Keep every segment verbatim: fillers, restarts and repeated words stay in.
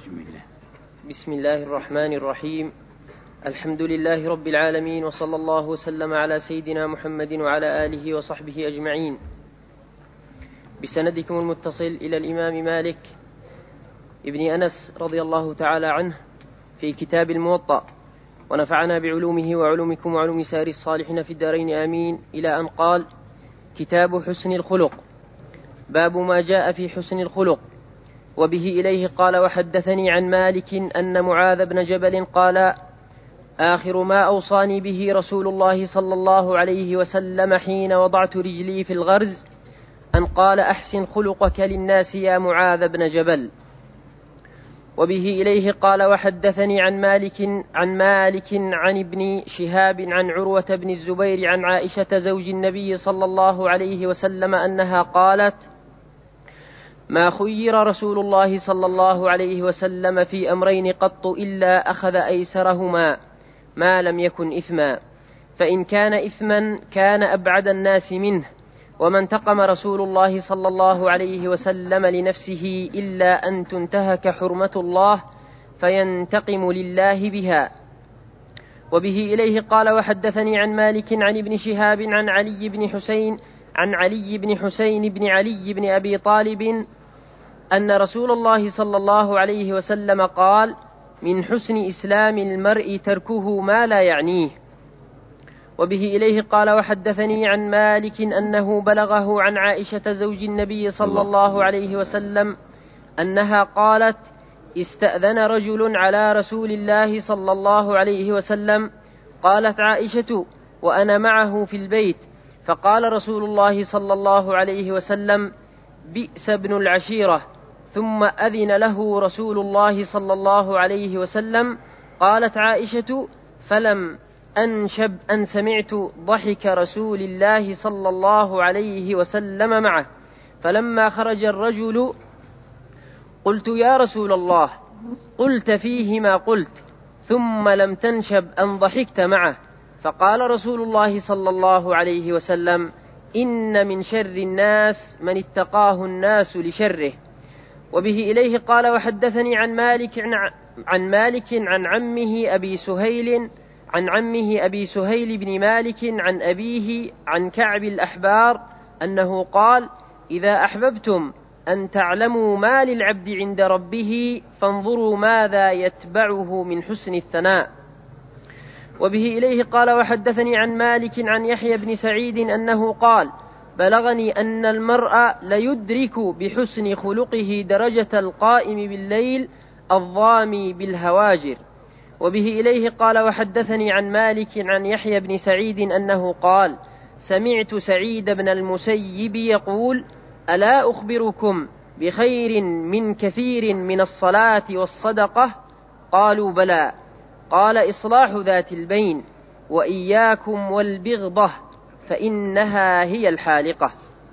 بسم الله الرحمن الرحيم. الحمد لله رب العالمين، وصلى الله وسلم على سيدنا محمد وعلى آله وصحبه أجمعين. بسندكم المتصل إلى الإمام مالك ابن أنس رضي الله تعالى عنه في كتاب الموطأ، ونفعنا بعلومه وعلومكم وعلوم سائر الصالحين في الدارين آمين، إلى أن قال: كتاب حسن الخلق. باب ما جاء في حسن الخلق. وبه إليه قال: وحدثني عن مالك أن معاذ بن جبل قال: آخر ما أوصاني به رسول الله صلى الله عليه وسلم حين وضعت رجلي في الغرز أن قال: أحسن خلقك للناس يا معاذ بن جبل. وبه إليه قال: وحدثني عن مالك عن مالك عن ابن شهاب عن عروة بن الزبير عن عائشة زوج النبي صلى الله عليه وسلم أنها قالت: ما خير رسول الله صلى الله عليه وسلم في أمرين قط إلا أخذ أيسرهما ما لم يكن إثما، فإن كان إثما كان أبعد الناس منه، وما انتقم رسول الله صلى الله عليه وسلم لنفسه إلا أن تنتهك حرمة الله فينتقم لله بها. وبه إليه قال: وحدثني عن مالك عن ابن شهاب عن علي بن حسين عن علي بن حسين بن علي بن أبي طالب أن رسول الله صلى الله عليه وسلم قال: من حسن إسلام المرء تركه ما لا يعنيه. وبه إليه قال: وحدثني عن مالك أنه بلغه عن عائشة زوج النبي صلى الله عليه وسلم أنها قالت: استأذن رجل على رسول الله صلى الله عليه وسلم. قالت عائشة وأنا معه في البيت، فقال رسول الله صلى الله عليه وسلم: بئس ابن العشيرة. ثم أذن له رسول الله صلى الله عليه وسلم. قالت عائشة: فلم أنشب أن سمعت ضحك رسول الله صلى الله عليه وسلم معه، فلما خرج الرجل قلت: يا رسول الله، قلت فيه ما قلت، ثم لم تنشب أن ضحكت معه. فقال رسول الله صلى الله عليه وسلم: إن من شر الناس من اتقاه الناس لشره. وبه إليه قال: وحدثني عن مالك عن, عن مالك عن عمه أبي سهيل عن عمه أبي سهيل بن مالك عن أبيه عن كعب الأحبار أنه قال: إذا أحببتم أن تعلموا ما للعبد عند ربه فانظروا ماذا يتبعه من حسن الثناء. وبه إليه قال: وحدثني عن مالك عن يحيى بن سعيد أنه قال: بلغني أن المرء ليدرك بحسن خلقه درجة القائم بالليل الضامي بالهواجر. وبه إليه قال: وحدثني عن مالك عن يحيى بن سعيد أنه قال: سمعت سعيد بن المسيب يقول: ألا أخبركم بخير من كثير من الصلاة والصدقة؟ قالوا: بلى. قال: إصلاح ذات البين، وإياكم والبغضة فإنها هي الحالقة.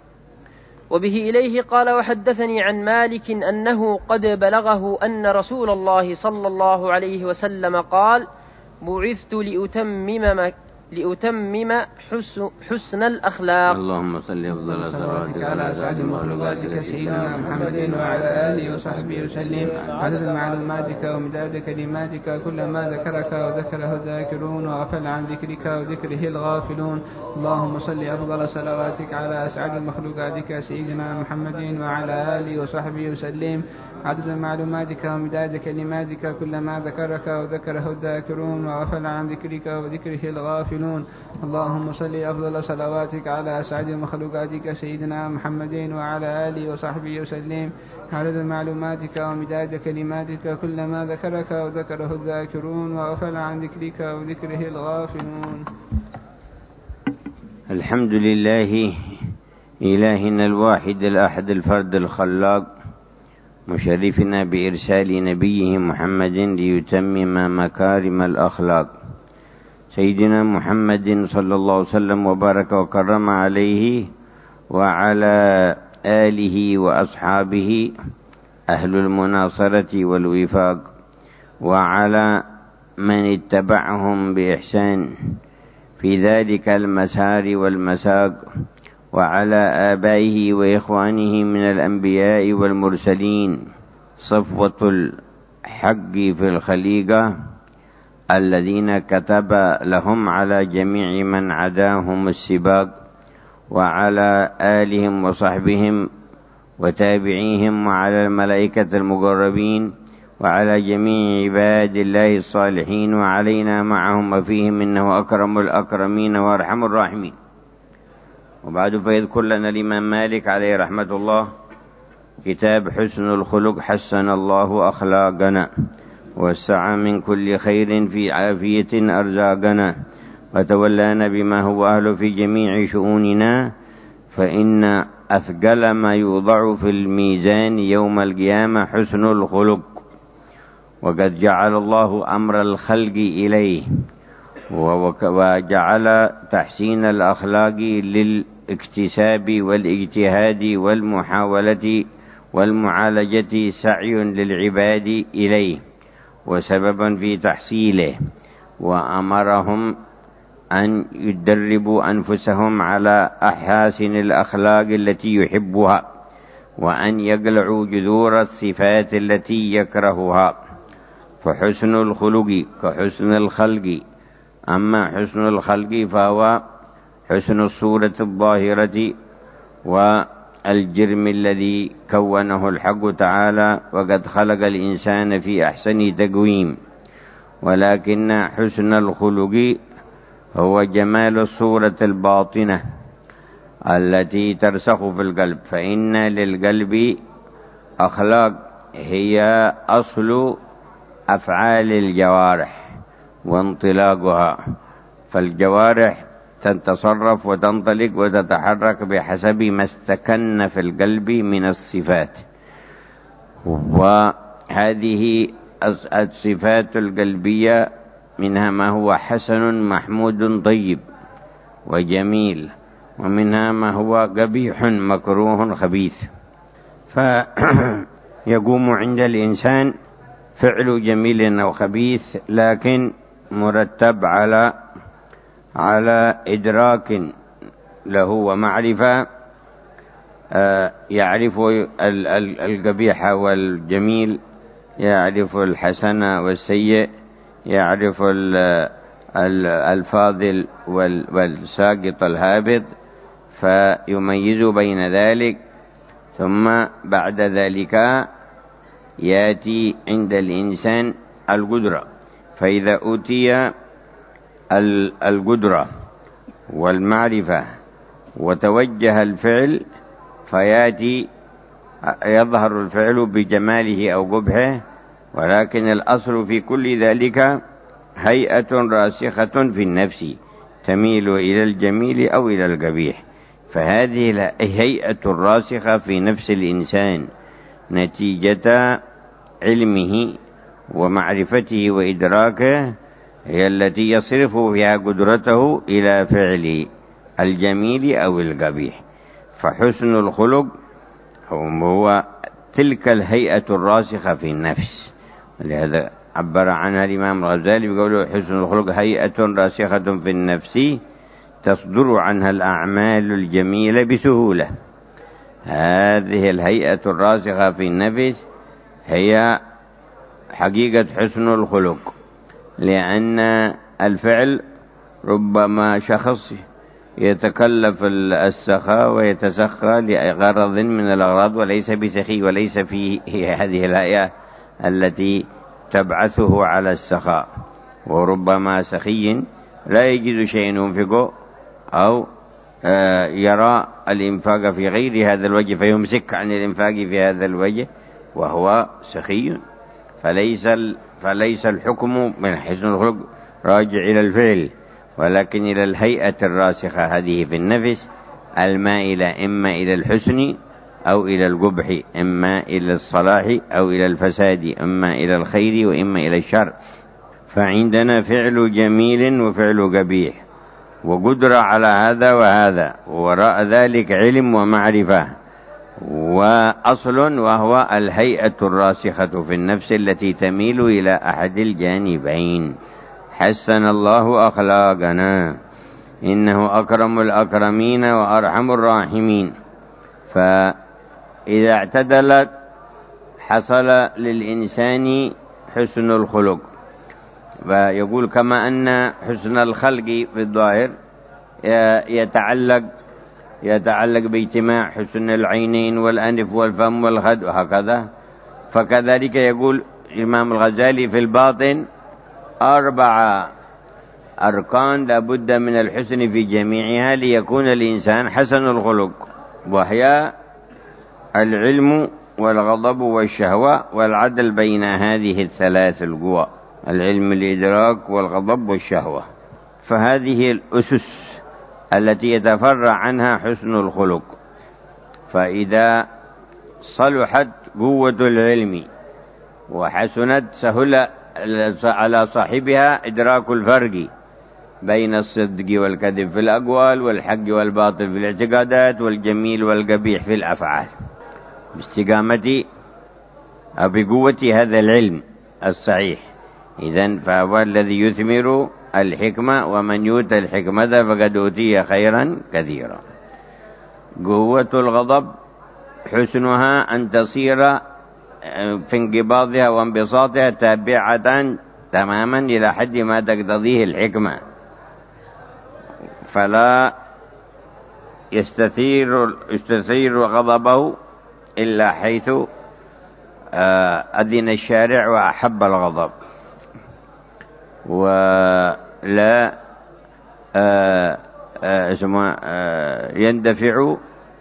وبه إليه قال: وحدثني عن مالك أنه قد بلغه أن رسول الله صلى الله عليه وسلم قال: بعثت لأتمم لأتمم حسن, حسن الأخلاق. اللهم صل أفضل صلواتك على أسعد مخلوقاتك سيدنا محمد وعلى آله وصحبه وسلم، عدد معلوماتك ومداد كلماتك، كل ما ذكرك وذكره الذاكرون وغفل عن ذكرك وذكره الغافلون. اللهم صل أفضل صلواتك على أسعد مخلوقاتك سيدنا محمد وعلى آله وصحبه وسلم، عدد معلوماتك ومداد كلماتك، كل ما ذكرك وذكره الذاكرون وغفل عن ذكرك وذكره الغافلون. اللهم صل أفضل صلواتك على أسعد مخلوقاتك سيدنا محمد وعلى آله وصحبه وسلم، عدد معلوماتك ومداد كلماتك، كل ما ذكرك وذكره الذاكرون وغفل عن ذكرك وذكره الغافلون. الحمد لله إلهنا الواحد الأحد الفرد الخلاق، مشرفنا بإرسال نبيه محمد ليتمم مكارم الأخلاق، سيدنا محمد صلى الله عليه وسلم وبارك وكرم عليه وعلى آله وأصحابه أهل المناصرة والوفاق، وعلى من اتبعهم بإحسان في ذلك المسار والمساق، وعلى آبائه وإخوانه من الأنبياء والمرسلين، صفوة الحق في الخليقة الذين كتب لهم على جميع من عداهم السباق، وعلى آلهم وصحبهم وتابعيهم، وعلى الملائكة المقربين، وعلى جميع عباد الله الصالحين، وعلينا معهم وفيهم، إنه أكرم الأكرمين وأرحم الراحمين. وبعد فيذكر لنا الإمام مالك عليه رحمة الله كتاب حسن الخلق: حسن الله أخلاقنا وسع من كل خير في عافية أرزاقنا، وتولانا بما هو أهل في جميع شؤوننا، فإن أثقل ما يوضع في الميزان يوم القيامة حسن الخلق. وقد جعل الله أمر الخلق إليه، وجعل تحسين الأخلاق للاكتساب والاجتهاد والمحاولة والمعالجة سعي للعباد إليه وسببا في تحصيله، وأمرهم أن يدربوا أنفسهم على أحاسن الأخلاق التي يحبها، وأن يقلعوا جذور الصفات التي يكرهها. فحسن الخلق كحسن الخلق. أما حسن الخلق فهو حسن الصورة الظاهرة والجرم الذي كونه الحق تعالى، وقد خلق الإنسان في أحسن تقويم. ولكن حسن الخلق هو جمال الصورة الباطنة التي ترسخ في القلب، فإن للقلب أخلاق هي أصل أفعال الجوارح وانطلاقها، فالجوارح تتصرف وتنطلق وتتحرك بحسب ما استكن في القلب من الصفات، وهذه الصفات القلبية منها ما هو حسن محمود طيب وجميل، ومنها ما هو قبيح مكروه خبيث. فيقوم عند الإنسان فعل جميل أو خبيث، لكن مرتب على على إدراك له ومعرفة، يعرف القبيح والجميل، يعرف الحسن والسيء، يعرف الفاضل والساقط الهابط، فيميز بين ذلك. ثم بعد ذلك يأتي عند الإنسان القدرة، فإذا أوتي القدرة والمعرفة وتوجه الفعل، فيأتي يظهر الفعل بجماله أو قبحه، ولكن الأصل في كل ذلك هيئة راسخة في النفس تميل إلى الجميل أو إلى القبيح. فهذه الهيئة الراسخة في نفس الإنسان نتيجة علمه ومعرفته وإدراكه هي التي يصرف فيها قدرته إلى فعل الجميل أو القبيح. فحسن الخلق هو تلك الهيئة الراسخة في النفس، لهذا عبر عنها الإمام الغزالي بقوله: حسن الخلق هيئة راسخة في النفس تصدر عنها الأعمال الجميلة بسهولة. هذه الهيئة الراسخة في النفس هي حقيقة حسن الخلق، لأن الفعل ربما شخص يتكلف السخاء ويتسخى لغرض من الأغراض وليس بسخي، وليس فيه هذه الهيئة التي تبعثه على السخاء، وربما سخي لا يجد شيء ينفقه أو يرى الإنفاق في غير هذا الوجه فيمسك عن الإنفاق في هذا الوجه وهو سخي. فليس فليس الحكم من حسن الخلق راجع إلى الفعل، ولكن إلى الهيئة الراسخة هذه في النفس المائلة إما إلى الحسن أو إلى القبح، إما إلى الصلاح أو إلى الفساد، إما إلى الخير وإما إلى الشر. فعندنا فعل جميل وفعل قبيح، وقدرة على هذا وهذا، ووراء ذلك علم ومعرفة وأصل، وهو الهيئة الراسخة في النفس التي تميل إلى أحد الجانبين. حسن الله أخلاقنا إنه أكرم الأكرمين وأرحم الراحمين. فإذا اعتدلت حصل للإنسان حسن الخلق. فيقول كما أن حسن الخلق في الظاهر يتعلق يتعلق باجتماع حسن العينين والأنف والفم والخد وهكذا، فكذلك يقول الإمام الغزالي في الباطن أربع أركان لا بد من الحسن في جميعها ليكون الإنسان حسن الخلق، وهي العلم والغضب والشهوة والعدل بين هذه الثلاث القوى، العلم الإدراك والغضب والشهوة. فهذه الأسس التي يتفرع عنها حسن الخلق. فإذا صلحت قوة العلم وحسنت سهل على صاحبها إدراك الفرق بين الصدق والكذب في الأقوال والحق والباطل في الاعتقادات والجميل والقبيح في الأفعال، باستقامة أو بقوة هذا العلم الصحيح. إذن فهو الذي يثمر الحكمة، ومن يؤتى الحكمة فقد أوتي خيرا كثيرا. قوة الغضب حسنها أن تصير في انقباضها وانبساطها تابعة تماما إلى حد ما تقتضيه الحكمة، فلا يستثير يستثير غضبه إلا حيث أذن الشارع وأحب الغضب، ولا يندفع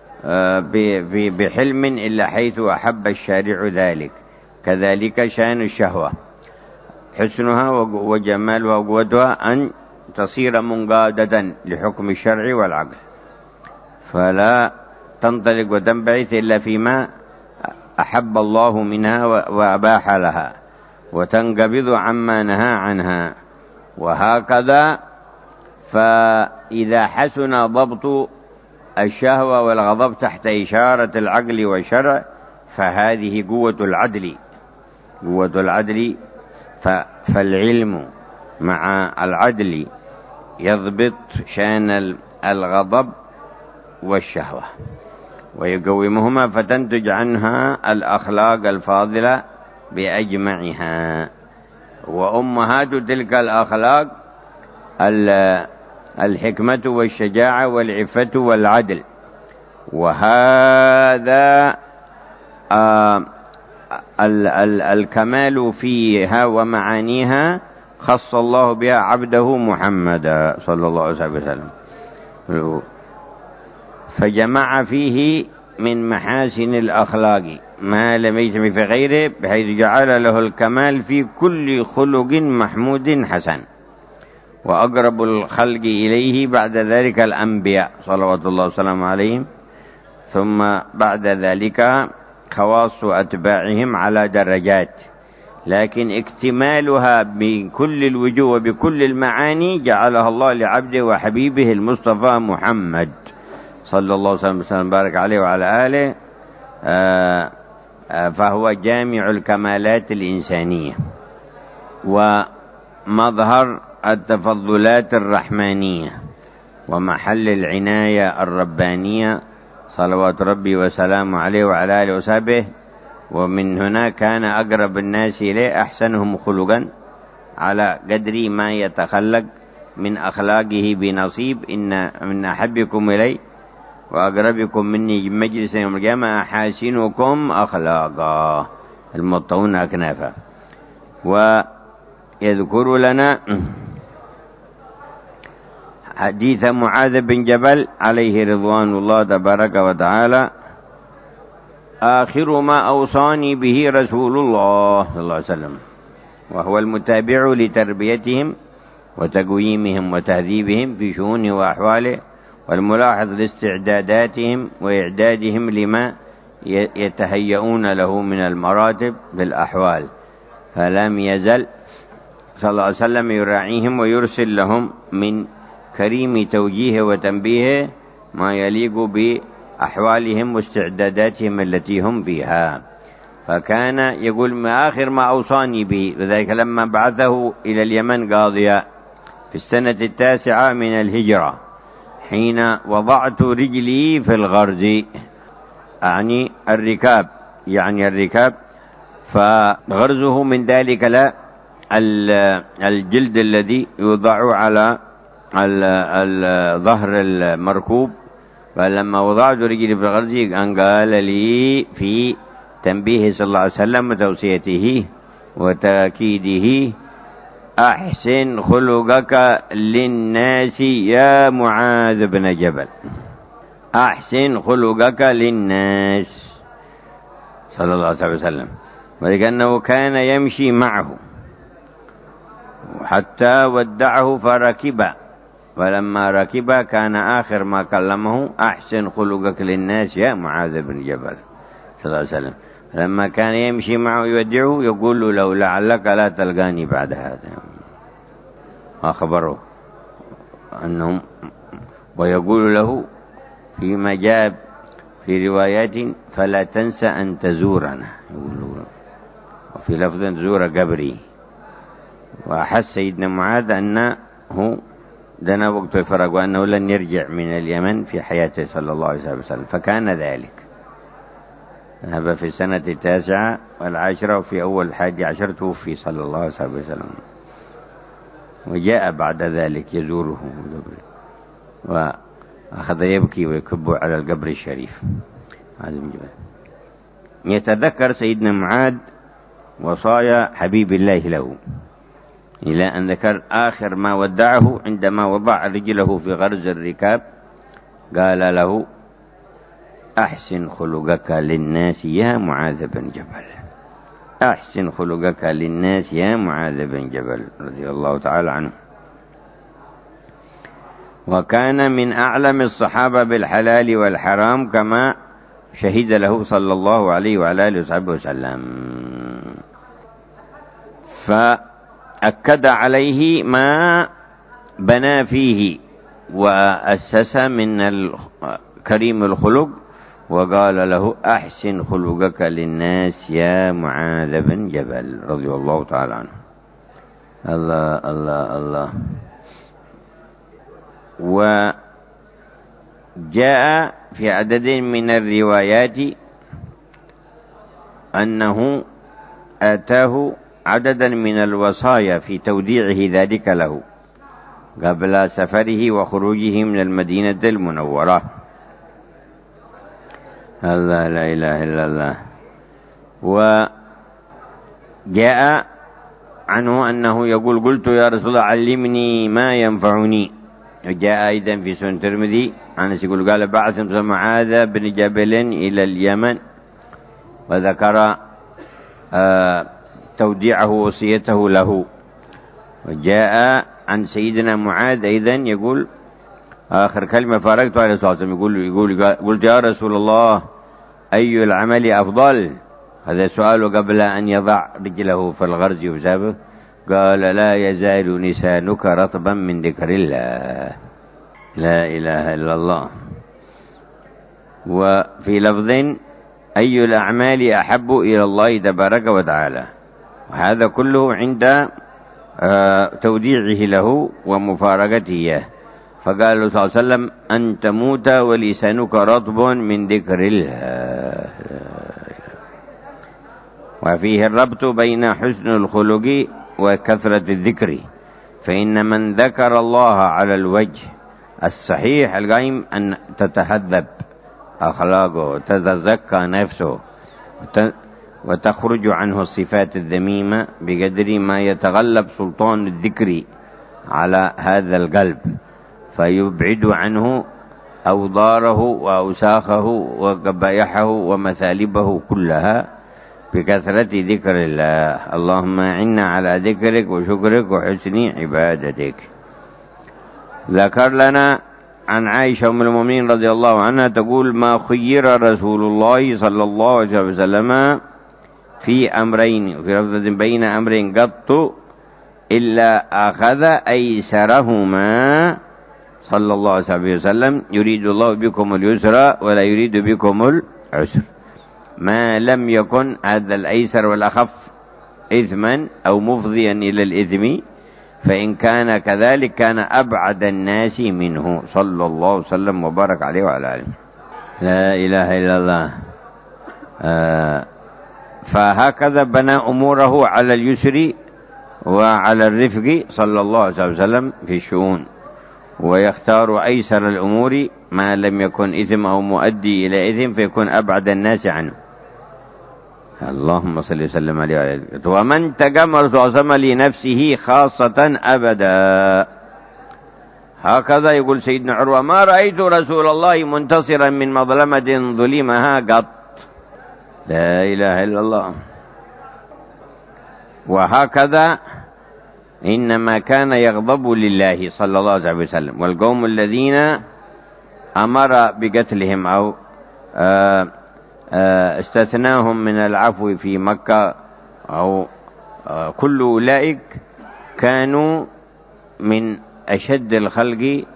بحلم إلا حيث أحب الشارع ذلك. كذلك شأن الشهوة حسنها وجمالها وقوتها أن تصير منقادة لحكم الشرع والعقل، فلا تنطلق وتنبعث إلا فيما أحب الله منها وأباح لها، وتنقبض عما نهى عنها، وهكذا. فإذا حسن ضبط الشهوة والغضب تحت إشارة العقل والشرع فهذه قوة العدل قوة العدل فالعلم مع العدل يضبط شأن الغضب والشهوة ويقومهما، فتنتج عنها الأخلاق الفاضلة بأجمعها. وأمهات تلك الأخلاق الحكمة والشجاعة والعفة والعدل. وهذا آه ال ال الكمال فيها ومعانيها خص الله بها عبده محمد صلى الله عليه وسلم، فجمع فيه من محاسن الأخلاق ما لم يجتمع في غيره، بحيث جعل له الكمال في كل خلق محمود حسن. وأقرب الخلق إليه بعد ذلك الأنبياء صلوات الله وسلامه عليهم، ثم بعد ذلك خواص أتباعهم على درجات، لكن اكتمالها بكل الوجوه وبكل المعاني جعلها الله لعبده وحبيبه المصطفى محمد صلى الله عليه وسلم بارك عليه وعلى آله. آآ آآ فهو جامع الكمالات الإنسانية ومظهر التفضلات الرحمانية ومحل العناية الربانية صلوات ربي وسلامه عليه وعلى آله وصحبه. ومن هنا كان أقرب الناس إليه أحسنهم خلقا على قدر ما يتخلق من أخلاقه بنصيب. إن من أحبكم إلي وأقربكم مني مجلسا يوم القيامة أحاسنكم أخلاقا المطون أكنافا. ويذكر لنا حديث معاذ بن جبل عليه رضوان الله تبارك وتعالى: آخر ما أوصاني به رسول الله صلى الله عليه وسلم، وهو المتابع لتربيتهم وتقويمهم وتهذيبهم في شؤونه وأحواله، والملاحظ لاستعداداتهم وإعدادهم لما يتهيئون له من المراتب بالأحوال، فلم يزل صلى الله عليه وسلم يراعيهم ويرسل لهم من كريم توجيه وتنبيه ما يليق بأحوالهم واستعداداتهم التي هم فيها. فكان يقول ما آخر ما أوصاني به، وذلك لما بعثه إلى اليمن قاضيا في السنة التاسعة من الهجرة، حين وضعت رجلي في الغرز، يعني الركاب يعني الركاب فغرزه من ذلك لا الجلد الذي يوضع على ظهر المركوب. فلما وضعت رجلي في الغرز أن قال لي في تنبيه صلى الله عليه وسلم وتوصيته وتأكيده: أحسن خلقك للناس يا معاذ بن جبل. أحسن خلقك للناس صلى الله عليه وسلم، ولكنه كان يمشي معه حتى ودعه فركب، فلما ركب كان آخر ما كلمه: أحسن خلقك للناس يا معاذ بن جبل صلى الله عليه وسلم. لما كان يمشي معه يودعه يقول له: لعلك لا تلقاني بعد هذا، أخبره أنهم، ويقول له فيما جاء في روايات: فلا تنسى أن تزورنا، وفي لفظ زور قبري. وأحس سيدنا معاذ أنه دنا وقت الفرق وأنه لن يرجع من اليمن في حياته صلى الله عليه وسلم، فكان ذلك. ذهب في السنة التاسعة والعاشرة، وفي أول الحادي عشر توفي صلى الله عليه وسلم، وجاء بعد ذلك يزوره وأخذ يبكي ويكب على القبر الشريف. يتذكر سيدنا معاذ وصايا حبيب الله له، إلى أن ذكر آخر ما ودعه عندما وضع رجله في غرز الركاب، قال له: أحسن خلقك للناس يا معاذ بن جبل. أحسن خلقك للناس يا معاذ بن جبل رضي الله تعالى عنه. وكان من أعلم الصحابة بالحلال والحرام، كما شهد له صلى الله عليه وعلى آله وصحبه وسلم. فأكد عليه ما بنى فيه وأسس من كريم الخلق، وقال له: أحسن خلقك للناس يا معاذ بن جبل رضي الله تعالى عنه. الله الله الله. وجاء في عدد من الروايات أنه آتاه عددا من الوصايا في توديعه ذلك له قبل سفره وخروجه من المدينة المنورة. الله، لا إله إلا الله. وجاء عنه أنه يقول: قلت يا رسول الله علمني ما ينفعني. وجاء أيضا في سنن الترمذي أنس يقول: قال بعث معاذ بن جبل إلى اليمن، وذكر آه توديعه وصيته له. وجاء عن سيدنا معاذ أيضا يقول آخر كلمة فارقت عليه الصلاة والسلام، يقول, يقول قلت يا رسول الله أي العمل أفضل؟ هذا سؤاله قبل أن يضع رجله في الغرز وسابه. قال: لا يزال لسانك رطبا من ذكر الله. لا إله إلا الله. وفي لفظ: أي الأعمال أحب إلى الله تبارك وتعالى. وهذا كله عند توديعه له ومفارقته. فقال له صلى الله عليه وسلم: أن تموت ولسانك رطب من ذكر الله. وفيه الربط بين حسن الخلق وكثرة الذكر، فإن من ذكر الله على الوجه الصحيح القائم أن تتهذب أخلاقه وتتزكى نفسه وتخرج عنه الصفات الذميمة بقدر ما يتغلب سلطان الذكر على هذا القلب، فيبعد عنه أوضاره وأوساخه وقبائحه ومثالبه كلها بكثرة ذكر الله. اللهم أعنا على ذكرك وشكرك وحسن عبادتك. ذكر لنا عن عائشة أم المؤمنين رضي الله عنها تقول: ما خير رسول الله صلى الله عليه وسلم في أمرين، في لفظ بين أمرين قط إلا أخذ أيسرهما صلى الله عليه وسلم، يريد الله بكم اليسر ولا يريد بكم العسر، ما لم يكن هذا الأيسر والأخف إثما أو مفضيا إلى الإثم، فإن كان كذلك كان أبعد الناس منه صلى الله عليه وسلم وبارك عليه وعلى آله. لا إله إلا الله. آه فهكذا بنى أموره على اليسر وعلى الرفق صلى الله عليه وسلم في الشؤون، ويختار أيسر الأمور ما لم يكن إثم أو مؤدي إلى إثم فيكون أبعد الناس عنه. اللهم صل وسلم عليه وعلى آله. ومن تقام رسول الله صلى الله عليه وسلم لنفسه خاصة أبدا. هكذا يقول سيدنا عروة: ما رأيت رسول الله منتصرا من مظلمة ظلمها قط. لا إله إلا الله. وهكذا إنما كان يغضب لله صلى الله عليه وسلم، والقوم الذين أمر بقتلهم أو استثناهم من العفو في مكة أو كل أولئك كانوا من أشد الخلق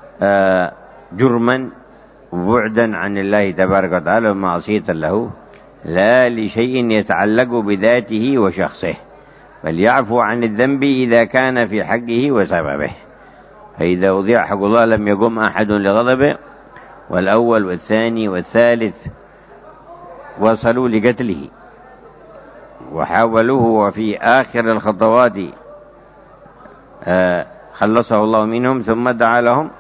جرما وبعدا عن الله تبارك وتعالى ومعصية له، لا لشيء يتعلق بذاته وشخصه، بل يعفو عن الذنب إذا كان في حقه وسببه. فإذا وضع حق الله لم يقم أحد لغضبه، والأول والثاني والثالث وصلوا لقتله وحاولوه، وفي آخر الخطوات خلصه الله منهم ثم دعا لهم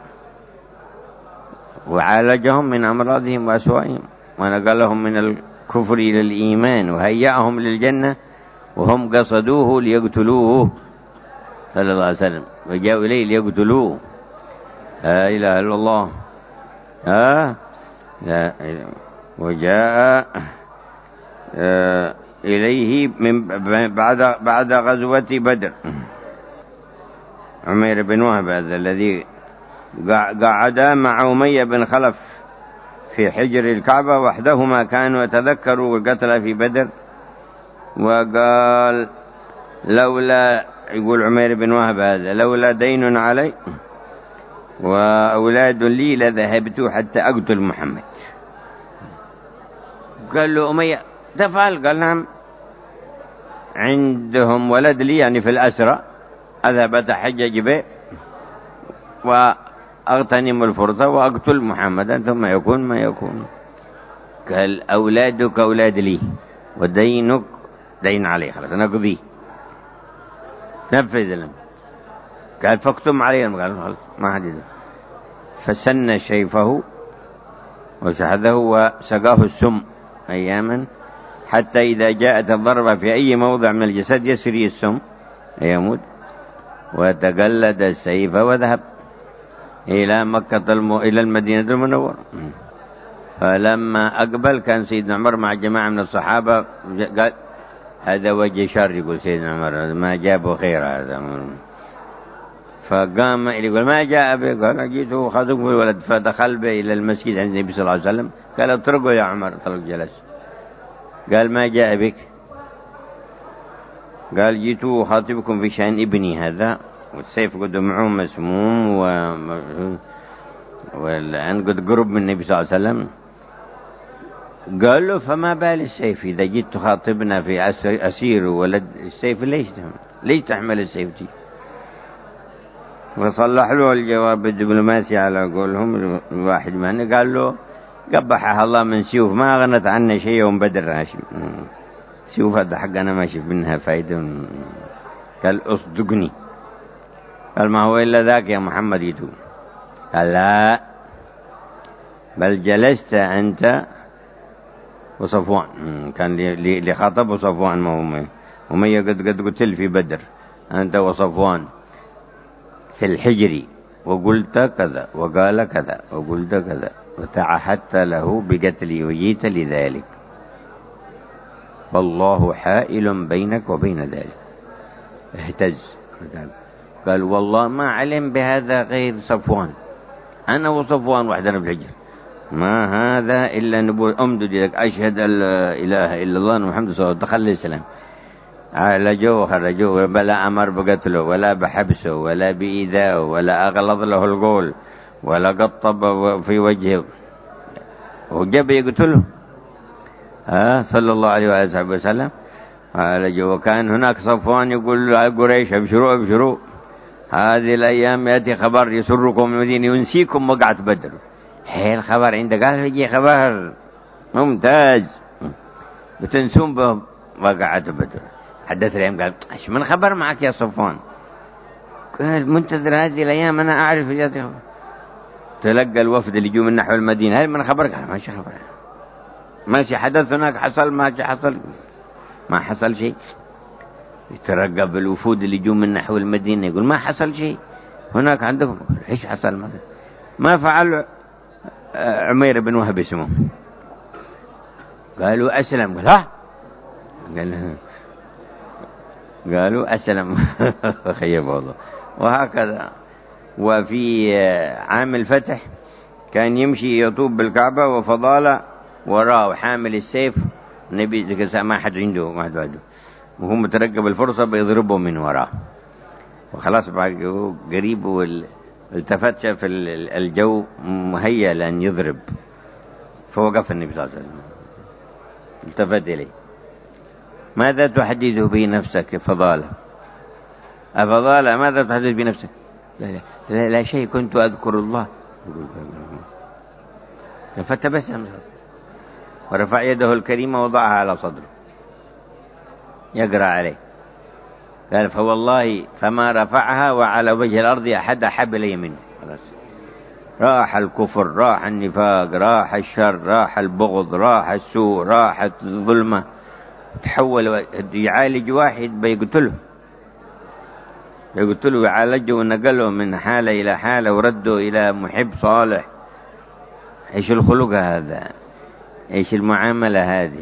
وعالجهم من أمراضهم وأسوائهم ونقلهم من الكفر إلى الإيمان وهيأهم للجنة، وهم قصدوه ليقتلوه صلى الله عليه وسلم، وجاءوا إليه ليقتلوه. لا إله إلا الله. آه لا وجاء آه إليه من بعد بعد غزوة بدر عمير بن وهب هذا الذي قعد مع أمية بن خلف في حجر الكعبة وحدهما، كانوا يتذكروا القتل في بدر، وقال لولا، يقول عمير بن وهب هذا، لولا دين علي وأولاد لي لذهبت حتى أقتل محمد. قال له أمية تفعل؟ قال نعم، عندهم ولد لي يعني في الأسرة، أذهب أتحجج به وأغتنم الفرصة وأقتل محمدا ثم يكون ما يكون. قال أولادك أولاد لي ودينك دين عليه، خلاص نقضيه، نفذ لهم. قال فاكتم عليهم، قال خلاص ما حد يدري. فسن شيفه وشحذه وسقاه السم أياما، حتى إذا جاءت الضربة في أي موضع من الجسد يسري السم يموت، وتقلد السيف وذهب إلى مكة الم... إلى المدينة المنورة. فلما أقبل كان سيدنا عمر مع جماعة من الصحابة، قال هذا وجه شر، يقول سيدنا عمر ما جابه خير هذا. فقام يقول ما جاء به، قال جيته خذوه الولد، فدخل به إلى المسجد عند النبي صلى الله عليه وسلم، قال اتركه يا عمر، طلق جلس. قال ما جاء بك؟ قال جيت خاطبكم في شأن ابني هذا، والسيف قد معه مسموم و... والآن قد قرب من النبي صلى الله عليه وسلم. قال له فما بال السيف إذا جيت تخاطبنا في أسير ولد السيف، ليش ليش تحمل السيف دي؟ وصلح له الجواب الدبلوماسي على قولهم الواحد منه، قال له قبحها الله من سيوف ما أغنت عنا شيء يوم بدر هاشم، سيوف هذا حق أنا ما شف منها فايدة. قال أصدقني. قال ما هو إلا ذاك يا محمد يتو. قال لا، بل جلست أنت وصفوان، كان لخاطب صفوان، ما هم أمية قد قد قتل في بدر، أنت وصفوان في الحجر، وقلت كذا وقال كذا وقلت كذا وتعهدت له بقتلي وجيت لذلك، فالله حائل بينك وبين ذلك. اهتز قال والله ما علم بهذا غير صفوان، أنا وصفوان وحدنا في الحجر، ما هذا إلا نقول أمدد لك أشهد أن لا إله إلا الله محمد صلى الله عليه وسلم، دخل الإسلام. عالجوه خرجوه، بلا أمر بقتله ولا بحبسه ولا بإيذائه ولا أغلظ له القول ولا قطب في وجهه، وجب يقتله آه صلى الله عليه وآله وسلم. عالجوه. وكان هناك صفوان يقول قريش ابشروا ابشروا، هذه الأيام يأتي خبر يسركم من مدينة ينسيكم وقعت بدر. هي الخبر عندك؟ قال يجي خبر ممتاز، بتنسون وقعت بدر. حدث الأيام قال ايش من خبر معك يا صفوان؟ قال منتظر هذه الأيام أنا أعرف. تلقى الوفد اللي جو من نحو المدينة هل من خبرك؟ قال ماشي خبر، ماشي حدث هناك حصل ماشي حصل ما حصل شيء. يترقب الوفود اللي جو من نحو المدينة يقول ما حصل شيء هناك عندكم. ايش حصل مثلا؟ ما فعل عمير بن وهب اسمه؟ قالوا أسلم. قال ها قال قالوا أسلم. خيب الله. وهكذا. وفي عام الفتح كان يمشي يطوب بالكعبة وفضالة وراه حامل السيف. النبي ما حد عنده ما حد عنده وهو مترقب الفرصة بيضربه من وراه. وخلاص بعد قريب والتفت شاف الجو مهيأ لأن يضرب فوقف النبي صلى الله عليه وسلم التفت إليه. ماذا تحدث به نفسك فضالة؟ أفضالة ماذا تحدث بنفسك؟ لا, لا, لا, لا شيء كنت أذكر الله. فتبسم ورفع يده الكريمة وضعها على صدره يقرأ عليه. قال فوالله فما رفعها وعلى وجه الأرض أحد أحب إلي منه. خلاص راح الكفر، راح النفاق، راح الشر، راح البغض، راح السوء، راح الظلمة. تحول يعالج واحد بيقتله يقتله يعالجه ونقله من حالة إلى حالة ورده إلى محب صالح. إيش الخلق هذا؟ إيش المعاملة هذه؟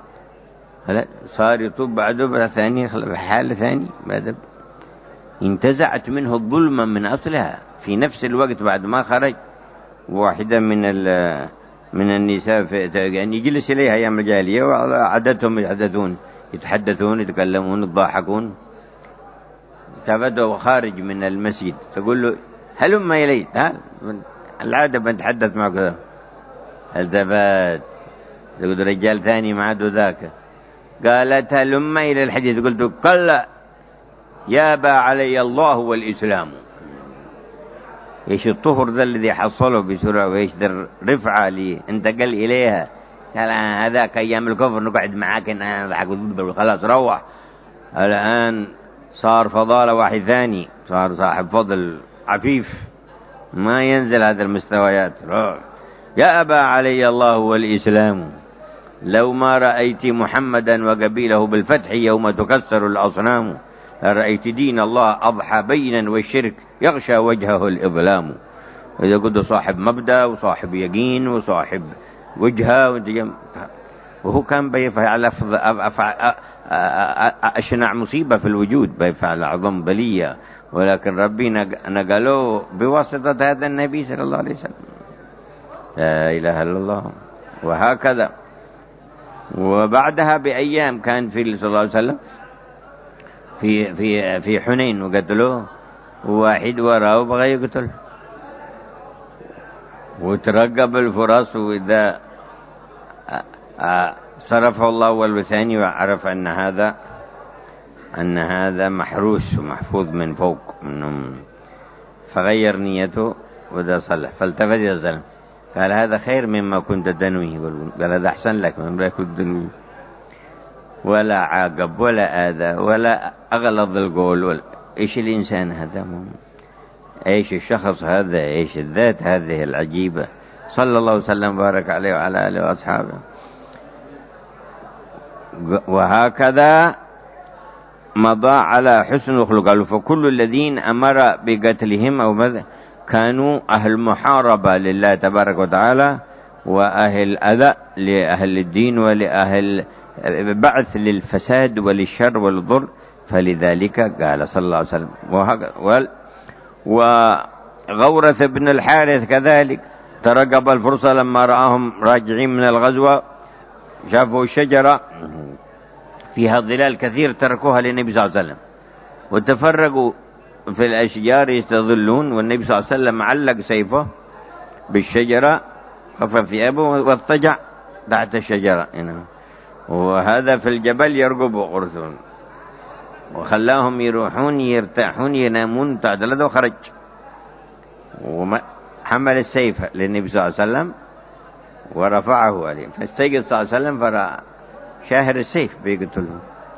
صار يطوب بعد دبرة ثانية حالة ثانية بعد انتزعت منه الظلمة من أصلها. في نفس الوقت بعد ما خرج واحدة من من النساء يعني يجلس إليها أيام الجاهلية وعادتهم يتحدثون يتحدثون يتكلمون يضحكون. تبدأ خارج من المسجد تقول له هلم إلي تعال العادة بنتحدث معك كذا. التفت تقول رجال ثاني ما عاد ذاك. قالت هلم إلى الحديث. قلت كلا يابا علي الله والإسلام. إيش الطهر ذا الذي حصله بسرعة وإيش ذا الرفعة اللي انتقل إليها. قال هذاك أيام الكفر نقعد معاك خلاص روح. الآن صار فضالة واحد ثاني صار صاحب فضل عفيف ما ينزل هذا المستويات. يا أبا علي الله والإسلام لو ما رأيت محمدا وقبيله بالفتح يوم تكسر الأصنام رأيت دين الله أضحى بينا والشرك يغشى وجهه الإظلام. إذا كنت صاحب مبدأ وصاحب يقين وصاحب وجهة وهو كان بيفعل أشنع مصيبة في الوجود بيفعل أعظم بلية ولكن ربي نقلوه بواسطة هذا النبي صلى الله عليه وسلم. لا إله إلا الله. وهكذا. وبعدها بأيام كان في صلى الله عليه وسلم في في في حنين وقتلوه واحد وراه بغى يقتل وترقب الفرص وإذا صرفه الله والثاني وعرف أن هذا أن هذا محروس ومحفوظ من فوق منهم فغير نيته وذا صلح. فالتفت إلى الزلم قال هذا خير مما كنت تنوي. قال هذا أحسن لك مما كنت تنوي. ولا عاقب ولا آذى ولا أغلظ القول ولا إيش الإنسان هذا إيش الشخص هذا إيش الذات هذه العجيبة. صلى الله وسلم وبارك عليه وعلى آله وأصحابه. وهكذا مضى على حسن الخلق. قالوا فكل الذين أمر بقتلهم أو ماذا كانوا أهل محاربة لله تبارك وتعالى وأهل أذى لأهل الدين ولأهل بعث للفساد وللشر والضر. فلذلك قال صلى الله عليه وسلم. وغورث بن الحارث كذلك ترقب الفرصة لما رآهم راجعين من الغزوة شافوا الشجرة فيها ظلال كثير تركوها للنبي صلى الله عليه وسلم وتفرقوا في الأشجار يستظلون والنبي صلى الله عليه وسلم علق سيفه بالشجرة خفف ثيابه واضطجع تحت الشجرة وهذا في الجبل يرقبوا قرثون وخلاهم يروحون يرتاحون ينامون تعدلت وخرج وحمل السيف للنبي صلى الله عليه وسلم ورفعه عليه فاستيقظ صلى الله عليه وسلم فرأى شاهر السيف بيقتله.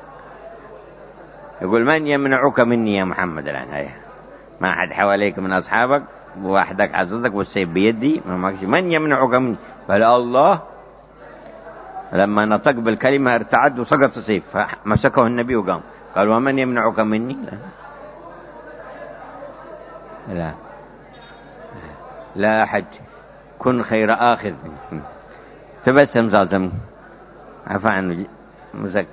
يقول من يمنعك مني يا محمد الآن؟ هيا ما أحد حواليك من أصحابك وحدك عزتك والسيف بيدي، ما معكش. من يمنعك مني؟ قال الله. لما نطق بالكلمة ارتعد وسقط السيف، فمسكه النبي وقام قال ومن يمنعك مني؟ لا لا, لا أحد. كن خير آخذ. تبسم زازم عفا عنه، مسك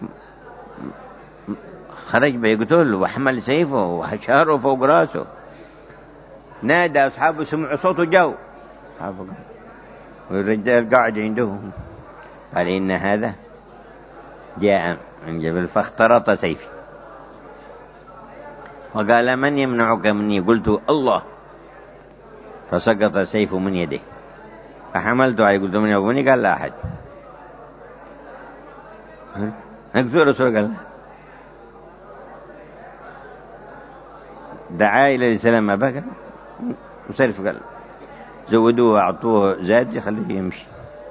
خرج بيقتل وحمل سيفه وحشاره فوق راسه. نادى أصحابه، سمعوا صوته جو أصحابه، والرجال قاعد عنده. قال إن هذا جاء من جبل فاخترط سيفي. وقال من يمنعك مني؟ قلت الله. فسقط السيف من يده. فحملته عليه قلت من يقومني؟ قال لا أحد. نقتل رسول قال دعا إلى الإسلام ما بقى وسلف قال زودوه وأعطوه زاد يخليه يمشي.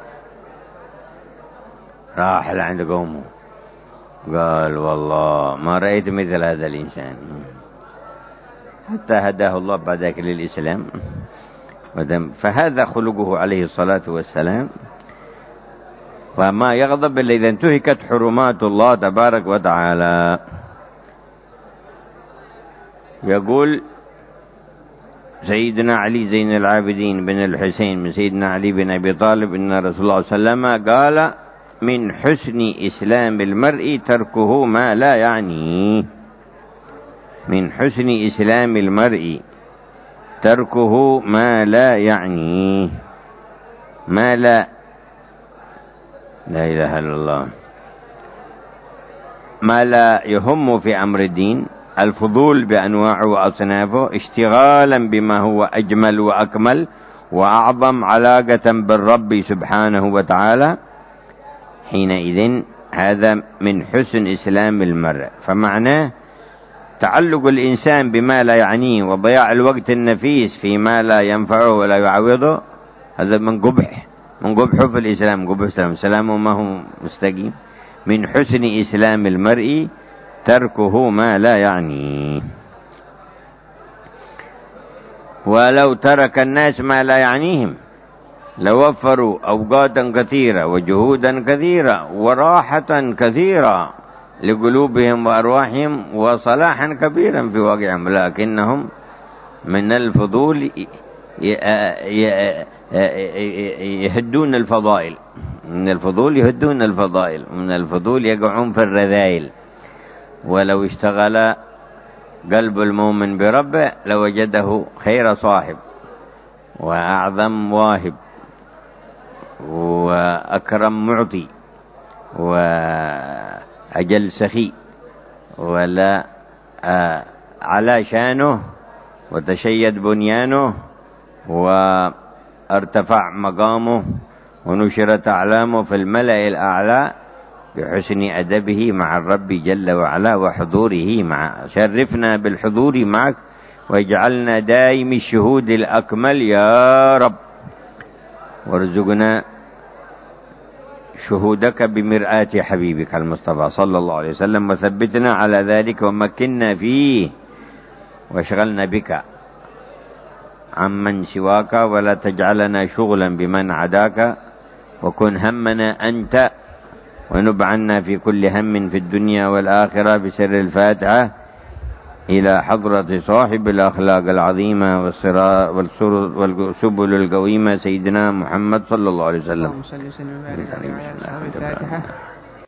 راح لعند قومه قال والله ما رأيت مثل هذا الإنسان، حتى هداه الله بعد ذلك للإسلام. فهذا خلقه عليه الصلاة والسلام. وما يغضب إلا إذا انتهكت حرمات الله تبارك وتعالى. يقول سيدنا علي زين العابدين بن الحسين من سيدنا علي بن أبي طالب إن رسول الله صلى الله عليه وسلم قال من حسن إسلام المرء تركه ما لا يعنيه. من حسن إسلام المرء تركه ما لا يعنيه. ما لا لا إله إلا الله. ما لا يهم في أمر الدين، الفضول بأنواعه وأصنافه، اشتغالا بما هو أجمل وأكمل وأعظم علاقة بالرب سبحانه وتعالى. حينئذ هذا من حسن إسلام المرء. فمعناه تعلق الإنسان بما لا يعنيه وضياع الوقت النفيس فيما لا ينفعه ولا يعوضه، هذا من قبح من قبحه في الإسلام. قبح سلام سلامه ما هو مستقيم. من حسن إسلام المرء تركه ما لا يعنيه. ولو ترك الناس ما لا يعنيهم لوفروا أوقاتا كثيرة وجهودا كثيرة وراحة كثيرة لقلوبهم وأرواحهم وصلاحا كبيرا في واقعهم، لكنهم من الفضول يهدون الفضائل. من الفضول يهدون الفضائل ومن الفضول يقعون في الرذائل. ولو اشتغل قلب المؤمن بربه لوجده خير صاحب وأعظم واهب وأكرم معطي وأجل سخي، ولا على شانه وتشيد بنيانه وارتفع مقامه ونشرت أعلامه في الملأ الأعلى بحسن أدبه مع الرب جل وعلا وحضوره معه. شرفنا بالحضور معك واجعلنا دائم الشهود الأكمل يا رب، وارزقنا شهودك بمرآة حبيبك المصطفى صلى الله عليه وسلم، وثبتنا على ذلك ومكننا فيه واشغلنا بك عمن سواك، ولا تجعلنا شغلا بمن عداك، وكن همنا أنت ونب عنا في كل هم في الدنيا والآخرة بسر الفاتحة إلى حضرة صاحب الأخلاق العظيمة والسبل القويمة سيدنا محمد صلى الله عليه وسلم. اللهم صل وسلم وبارك عليه وعلى آله وصحبه. الفاتحة.